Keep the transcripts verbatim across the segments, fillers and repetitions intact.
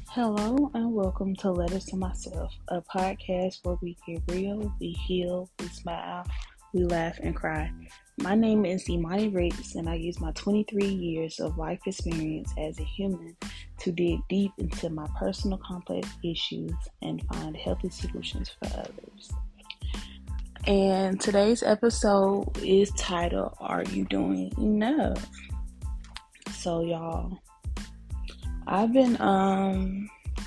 Hello and welcome to Letters to Myself, a podcast where we get real, we heal, we smile, we laugh and cry. My name is Imani Riggs, and I use my twenty-three years of life experience as a human to dig deep into my personal complex issues and find healthy solutions for others. And today's episode is titled, Are You Doing Enough? So y'all, I've been um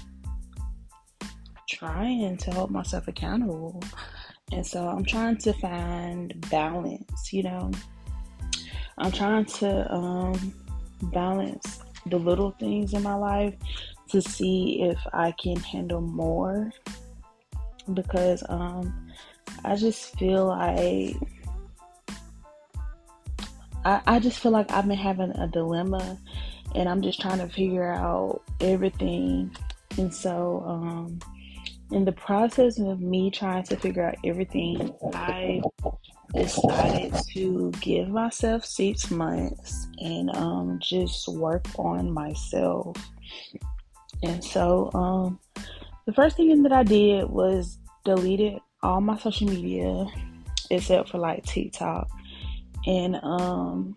trying to hold myself accountable. And so I'm trying to find balance, you know. I'm trying to um balance the little things in my life to see if I can handle more because um I just feel like I, I just feel like I've been having a dilemma and I'm just trying to figure out everything. And so, um, in the process of me trying to figure out everything, I decided to give myself six months and um, just work on myself. And so, um, the first thing that I did was deleted all my social media except for like TikTok. And um,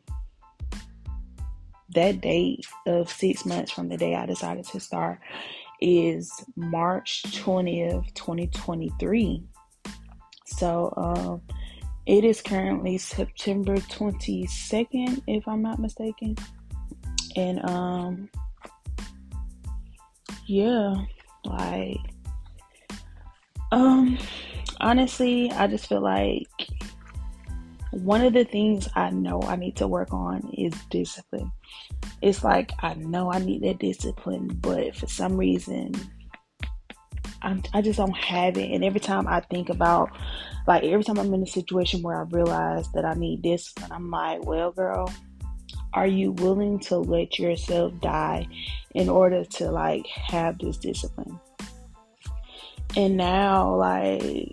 that date of six months from the day I decided to start is March twentieth, twenty twenty-three. So um, it is currently September twenty-second, if I'm not mistaken. And um, yeah, like, um, honestly, I just feel like one of the things I know I need to work on is discipline. It's like I know I need that discipline, but for some reason, I'm, I just don't have it. And every time I think about, like, every time I'm in a situation where I realize that I need discipline, I'm like, well, girl, are you willing to let yourself die in order to, like, have this discipline? And now, like,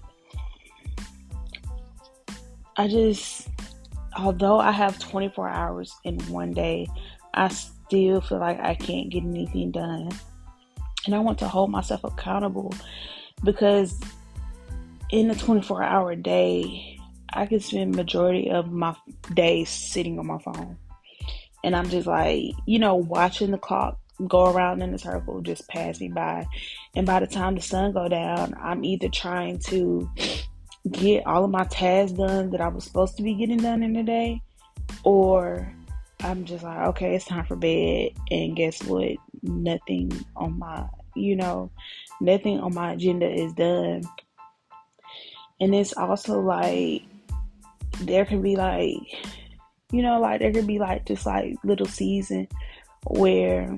I just, although I have twenty-four hours in one day, I still feel like I can't get anything done. And I want to hold myself accountable because in a twenty-four hour day, I can spend majority of my days sitting on my phone. And I'm just like, you know, watching the clock go around in a circle, just pass me by. And by the time the sun go down, I'm either trying to get all of my tasks done that I was supposed to be getting done in the day, or I'm just like, okay, it's time for bed. And guess what? Nothing on my, you know, nothing on my agenda is done. And it's also like, there can be like, you know, like there could be like just like little season where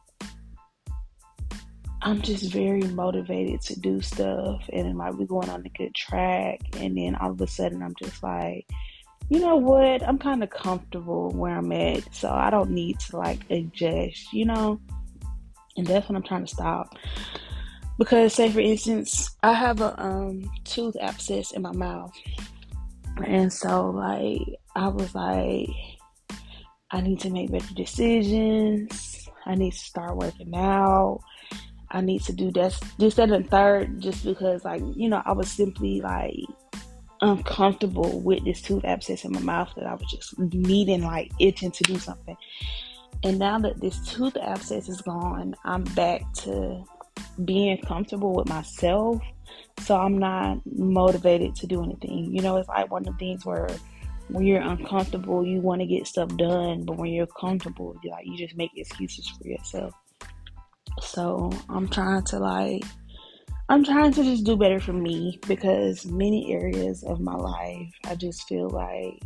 I'm just very motivated to do stuff and like we're going on a good track, and then all of a sudden I'm just like, you know what, I'm kind of comfortable where I'm at, so I don't need to like adjust, you know. And that's what I'm trying to stop. Because say for instance, I have a um tooth abscess in my mouth, and so like I was like, I need to make better decisions, I need to start working out, I need to do this, this, that, and third, just because, like, you know, I was simply, like, uncomfortable with this tooth abscess in my mouth that I was just needing, like, itching to do something. And now that this tooth abscess is gone, I'm back to being comfortable with myself. So I'm not motivated to do anything. You know, it's like one of the things where when you're uncomfortable, you want to get stuff done. But when you're comfortable, you're like, you just make excuses for yourself. So I'm trying to like, I'm trying to just do better for me, because many areas of my life, I just feel like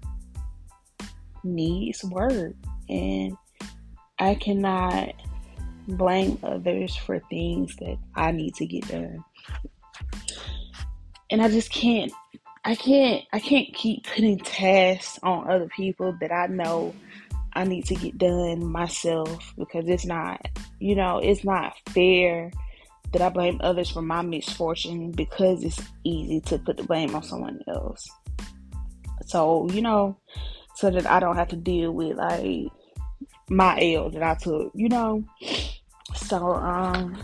needs work, and I cannot blame others for things that I need to get done. And I just can't, I can't, I can't keep putting tasks on other people that I know I need to get done myself, because it's not, you know, it's not fair that I blame others for my misfortune, because it's easy to put the blame on someone else. So, you know, so that I don't have to deal with like my L that I took, you know. So, um,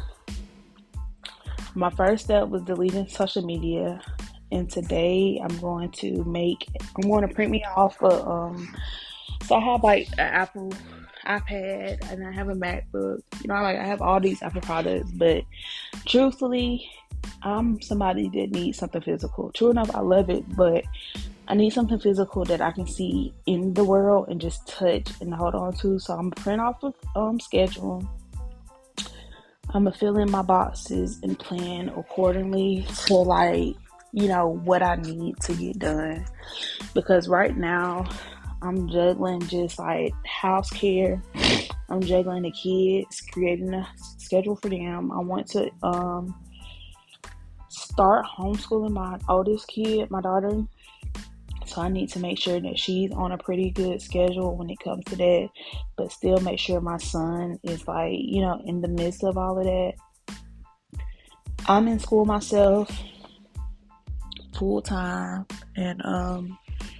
my first step was deleting social media, and today I'm going to make. I'm going to print me off a. Um, so I have like an Apple iPad and I have a MacBook. You know, like I have all these Apple products, but truthfully, I'm somebody that needs something physical. True enough, I love it, but I need something physical that I can see in the world and just touch and hold on to. So I'm gonna print off a um, schedule. I'm gonna fill in my boxes and plan accordingly to like, you know, what I need to get done. Because right now I'm juggling just like house care. I'm juggling the kids, creating a schedule for them. I want to um start homeschooling my oldest kid, my daughter. So I need to make sure that she's on a pretty good schedule when it comes to that, but still make sure my son is like, you know, in the midst of all of that. I'm in school myself full time, and um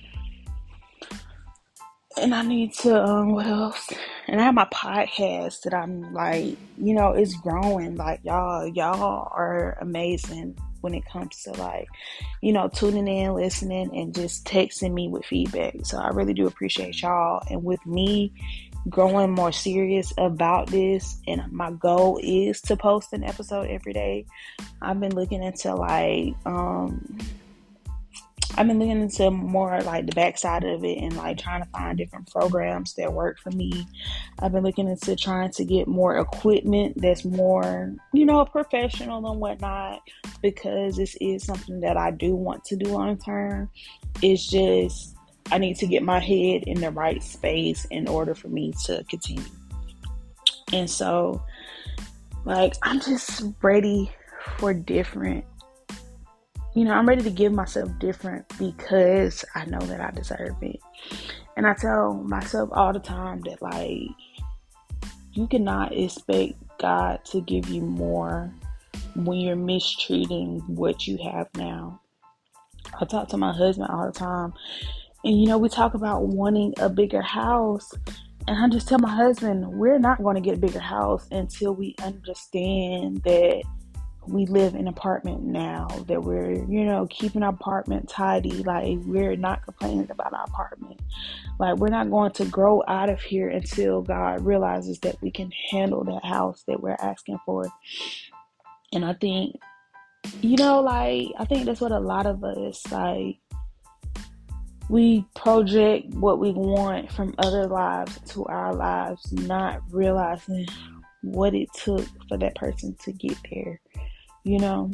and I need to um what else? And I have my podcast that I'm like, you know, it's growing. Like y'all, y'all are amazing when it comes to like, you know, tuning in, listening, and just texting me with feedback. So I really do appreciate y'all. And with me growing more serious about this, and my goal is to post an episode every day. I've been looking into like um I've been looking into more like the backside of it and like trying to find different programs that work for me. I've been looking into trying to get more equipment that's more, you know, professional and whatnot, because this is something that I do want to do long term. It's just, I need to get my head in the right space in order for me to continue. And so, like, I'm just ready for different. You know, I'm ready to give myself different because I know that I deserve it. And I tell myself all the time that, like, you cannot expect God to give you more when you're mistreating what you have now. I talk to my husband all the time, and, you know, we talk about wanting a bigger house. And I just tell my husband, we're not going to get a bigger house until we understand that we live in an apartment now, that we're, you know, keeping our apartment tidy. Like, we're not complaining about our apartment. Like, we're not going to grow out of here until God realizes that we can handle that house that we're asking for. And I think, you know, like, I think that's what a lot of us, like, we project what we want from other lives to our lives, not realizing what it took for that person to get there. You know,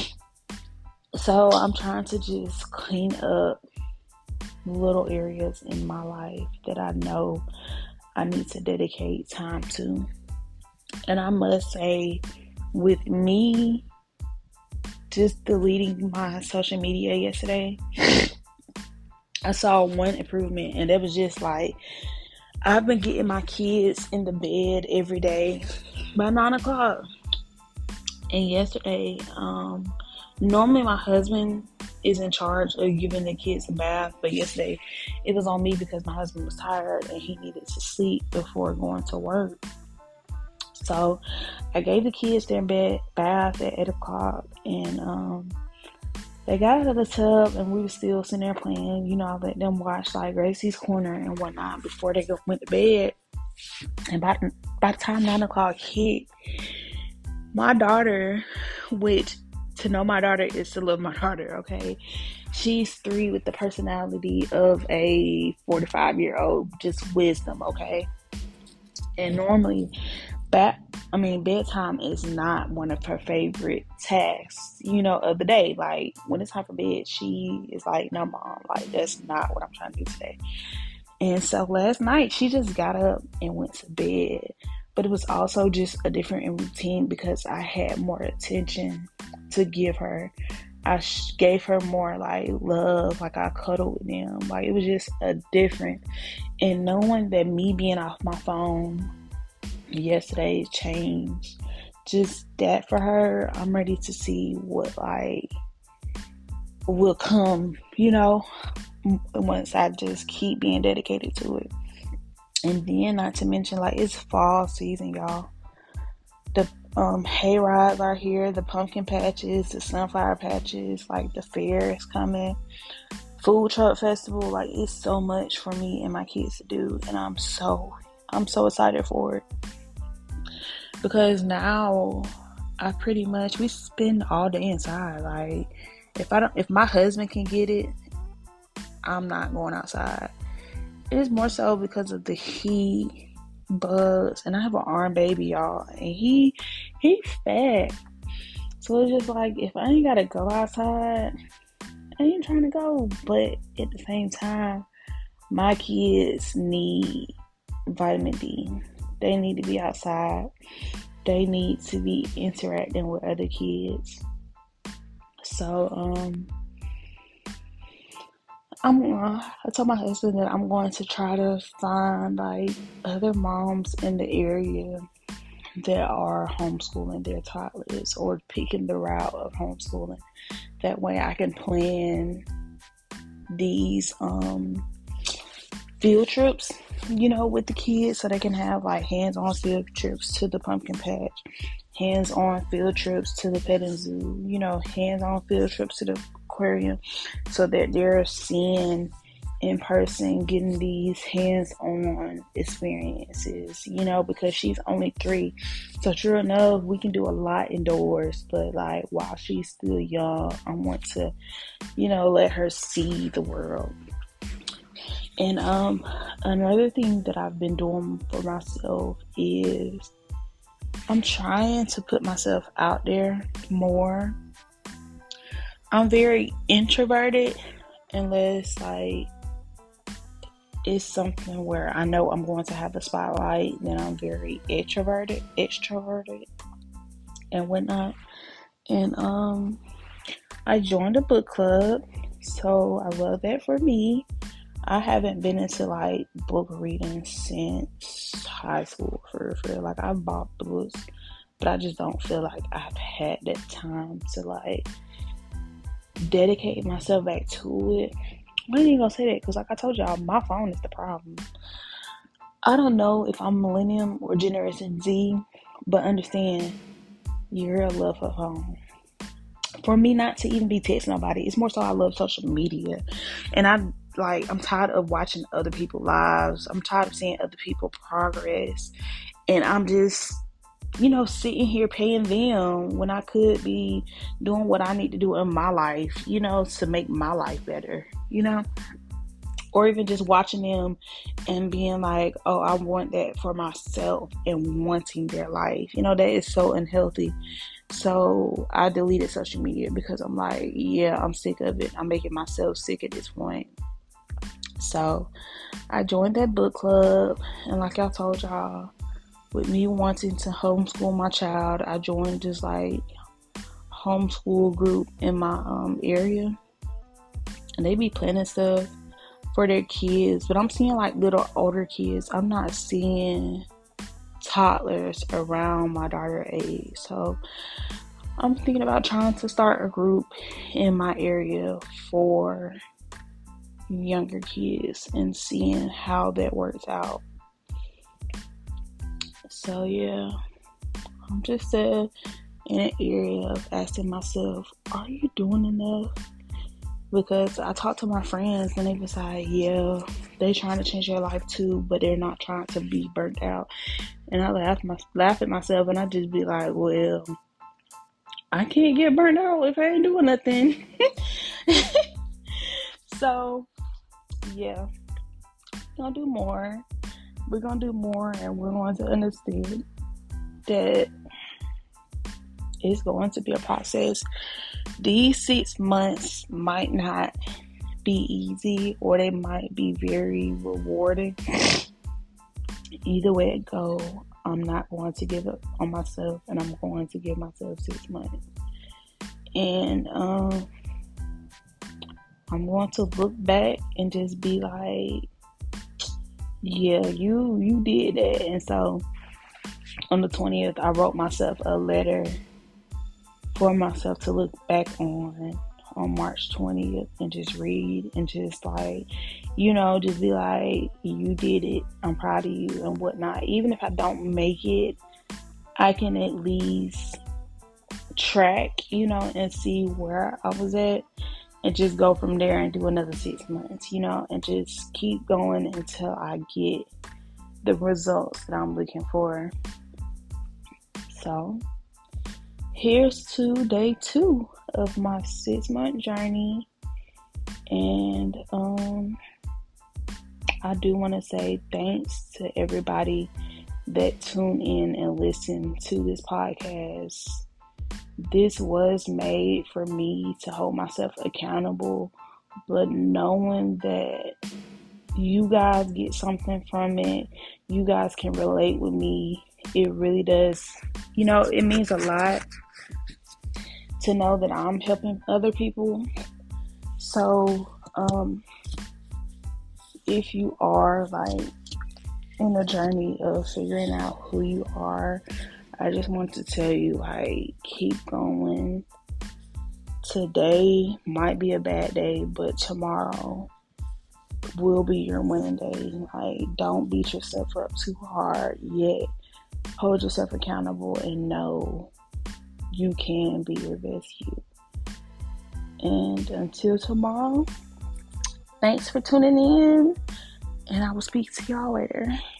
so I'm trying to just clean up little areas in my life that I know I need to dedicate time to. And I must say, with me just deleting my social media yesterday, I saw one improvement, and it was just like, I've been getting my kids in the bed every day by nine o'clock. And yesterday, um, normally my husband is in charge of giving the kids a bath, but yesterday it was on me because my husband was tired and he needed to sleep before going to work. So I gave the kids their bed bath at eight o'clock, and um, they got out of the tub, and we were still sitting there playing. You know, I let them watch like Gracie's Corner and whatnot before they go, went to bed. And by, by the time nine o'clock hit, my daughter, which to know my daughter is to love my daughter, okay? She's three with the personality of a forty-five year old, just wisdom, okay? And normally, back, I mean, bedtime is not one of her favorite tasks, you know, of the day. Like, when it's time for bed, she is like, no, mom, like, that's not what I'm trying to do today. And so last night, she just got up and went to bed. But it was also just a different routine because I had more attention to give her. I sh- gave her more like love, like I cuddled with them. Like, it was just a different. And knowing that me being off my phone yesterday changed just that for her, I'm ready to see what like will come, you know, once I just keep being dedicated to it. And then, not to mention, like, it's fall season, y'all. Um, hay rides are here, the pumpkin patches, the sunflower patches, like the fair is coming, food truck festival. Like, it's so much for me and my kids to do, and I'm so I'm so excited for it because now I pretty much we spend all day inside. Like, if I don't, if my husband can get it, I'm not going outside. It's more so because of the heat, bugs, and I have an arm baby, y'all, and he he fat. So it's just like, if I ain't gotta go outside, I ain't trying to go. But at the same time, my kids need vitamin D. They need to be outside. They need to be interacting with other kids. So um I'm uh, I told my husband that I'm going to try to find like other moms in the area that are homeschooling their toddlers or picking the route of homeschooling. That way I can plan these um field trips, you know, with the kids, so they can have like hands-on field trips to the pumpkin patch, hands-on field trips to the petting zoo, you know, hands-on field trips to the aquarium, so that they're seeing in person, getting these hands-on experiences, you know, because she's only three. So true enough, we can do a lot indoors, but like while she's still young, I want to, you know, let her see the world. And um, another thing that I've been doing for myself is I'm trying to put myself out there more. I'm very introverted unless like it's something where I know I'm going to have the spotlight. Then I'm very extroverted, extroverted, and whatnot. And um, I joined a book club, so I love that for me. I haven't been into like book reading since high school for real. Like, I've bought the books, but I just don't feel like I've had that time to like dedicate myself back to it. I ain't even gonna say that because, like I told y'all, my phone is the problem. I don't know if I'm millennium or Generation Z, but understand, you're a love for phone. For me not to even be texting nobody, it's more so I love social media, and I like I'm tired of watching other people's lives. I'm tired of seeing other people's progress, and I'm just, you know, sitting here paying them when I could be doing what I need to do in my life, you know, to make my life better, you know, or even just watching them and being like, oh, I want that for myself and wanting their life, you know, that is so unhealthy. So I deleted social media because I'm like, yeah, I'm sick of it. I'm making myself sick at this point. So I joined that book club, and like I told y'all, with me wanting to homeschool my child, I joined this like homeschool group in my um area, and they be planning stuff for their kids, but I'm seeing like little older kids. I'm not seeing toddlers around my daughter's age. So I'm thinking about trying to start a group in my area for younger kids and seeing how that works out. So yeah, I'm just uh, in an area of asking myself, are you doing enough? Because I talk to my friends and they was like, yeah, they trying to change their life too, but they're not trying to be burnt out. And I laugh, my, laugh at myself, and I just be like, well, I can't get burnt out if I ain't doing nothing. So yeah, we're gonna do more. We're gonna do more, and we're going to understand that it's going to be a process. These six months might not be easy, or they might be very rewarding. Either way it go, I'm not going to give up on myself, and I'm going to give myself six months. And um, I'm going to look back and just be like, yeah, you you did that. And so on the twentieth, I wrote myself a letter for myself to look back on on March twentieth and just read and just like, you know, just be like, you did it. I'm proud of you and whatnot. Even if I don't make it, I can at least track, you know, and see where I was at and just go from there and do another six months, you know, and just keep going until I get the results that I'm looking for. So here's to day two of my six month journey. And um, I do want to say thanks to everybody that tune in and listen to this podcast. This was made for me to hold myself accountable, but knowing that you guys get something from it, you guys can relate with me, it really does, you know, it means a lot to know that I'm helping other people. So, um, if you are like in a journey of figuring out who you are, I just want to tell you, like, keep going. Today might be a bad day, but tomorrow will be your winning day. Like, don't beat yourself up too hard yet. Hold yourself accountable and know you can be your best you. And until tomorrow, thanks for tuning in, and I will speak to y'all later.